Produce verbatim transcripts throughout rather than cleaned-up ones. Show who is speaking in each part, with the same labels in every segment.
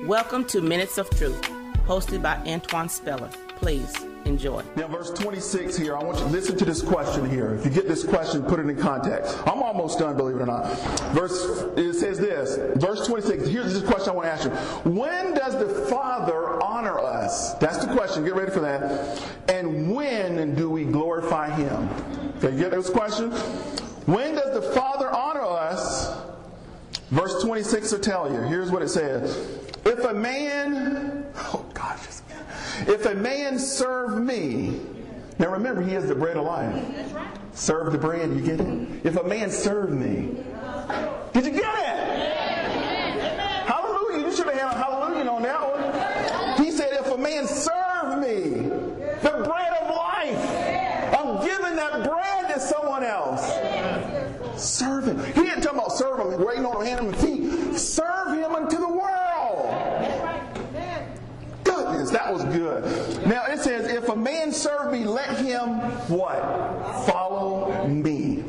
Speaker 1: Welcome to Minutes of Truth, hosted by Antoine Speller. Please enjoy.
Speaker 2: Now, verse twenty-six here, I want you to listen to this question here. If you get this question, put it in context. I'm almost done, believe it or not. Verse, it says this, verse twenty-six, here's this question I want to ask you. When does the Father honor us? That's the question. Get ready for that. And when do we glorify Him? Okay, you get this question? When does the Father honor us? Verse twenty-six will tell you. Here's what it says. If a man, oh gosh, if a man serve me, now remember, he is the bread of life.
Speaker 3: That's right.
Speaker 2: Serve the bread, you get it? If a man serve me, did you get it?
Speaker 3: Amen.
Speaker 2: Hallelujah, you should have had a hallelujah on that one. He said, if a man serve me, the bread of life, I'm giving that bread to someone else. Serve him. He didn't talk about serve him, waiting on him, hand him and feet. Serve him unto the world. Goodness, that was good. Now it says, if a man serve me, let him what? Follow me.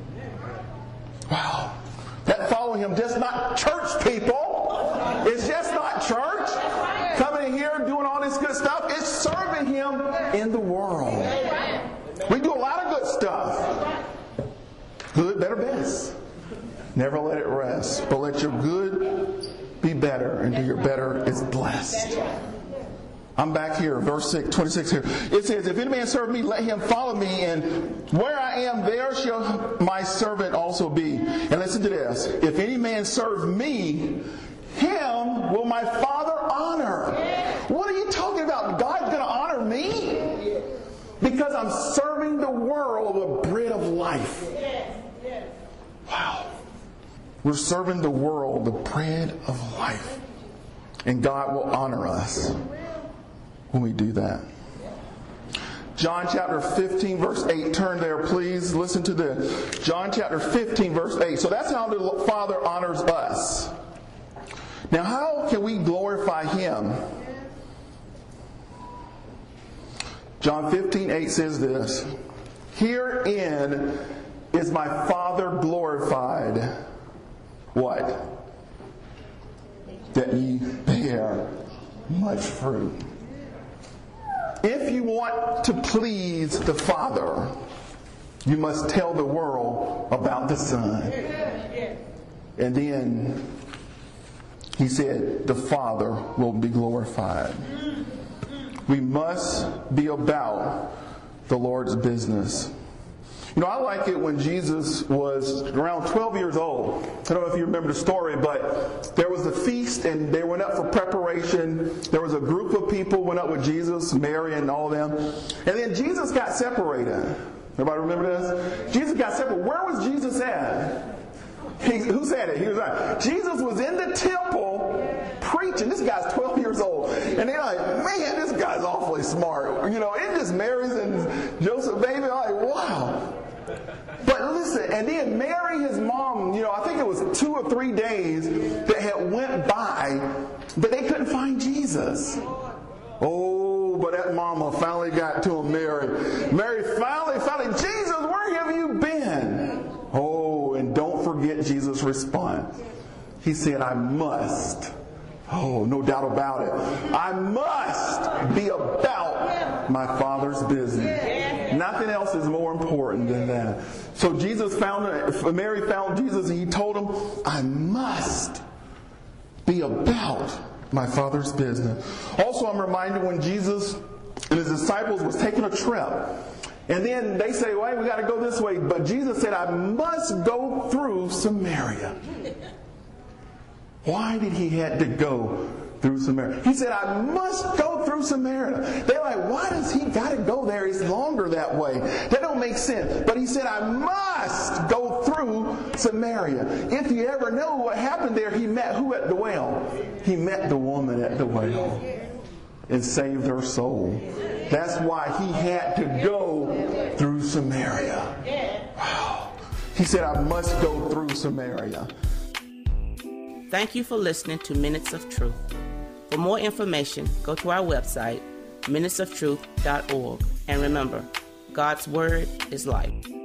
Speaker 2: Wow. That follow him, just not church people. It's just not church. Coming in here doing all this good stuff. It's serving him in the world. We do a lot of good stuff. Good, better, best. Never let it rest. But let your good be better, and do your better is blessed. I'm back here, verse six, twenty-six here. It says, if any man serve me, let him follow me, and where I am, there shall my servant also be. And listen to this. If any man serve me, him will my Father honor. What are you talking about? God's going to honor me? Because I'm serving the world the bread of life. Wow. We're serving the world the bread of life. And God will honor us when we do that. John chapter fifteen verse eight. Turn there, please. Listen to this. John chapter fifteen verse eight. So that's how the Father honors us. Now, how can we glorify Him? John fifteen eight says this. Herein is my Father glorified. What? That ye bear much fruit. If you want to please the Father, you must tell the world about the Son. And then He said, the Father will be glorified. We must be about the Lord's business. You know, I like it when Jesus was around twelve years old. I don't know if you remember the story, but there was a feast and they went up for preparation. There was a group of people went up with Jesus, Mary and all of them. And then Jesus got separated. Everybody remember this? Jesus got separated. Where was Jesus at? He, who said it? He was like, Jesus was in the temple preaching. This guy's twelve years old. And they're like, man, this guy's awfully smart. You know, it just Mary's and Joseph, baby. I'm like, wow. But listen, and then Mary, his mom, you know, I think it was two or three days that had went by, but they couldn't find Jesus. Oh, but that mama finally got to him, Mary. Mary finally, finally, Jesus, where have you been? Oh, and don't forget Jesus' response. He said, I must. Oh, no doubt about it. I must be about my Father's business. Nothing else is more important than that. So Jesus found, Mary found Jesus and he told him, I must be about my Father's business. Also, I'm reminded when Jesus and his disciples was taking a trip. And then they say, well, we got to go this way. But Jesus said, I must go through Samaria. Why did he have to go through Samaria? He said, I must go through Samaria. They're like, why does he got to go there? It's longer that way. That don't make sense. But he said, I must go through Samaria. If you ever know what happened there, he met who at the well? He met the woman at the well and saved her soul. That's why he had to go through Samaria. Wow. He said, I must go through Samaria.
Speaker 1: Thank you for listening to Minutes of Truth. For more information, go to our website, minutes of truth dot org. And remember, God's Word is life.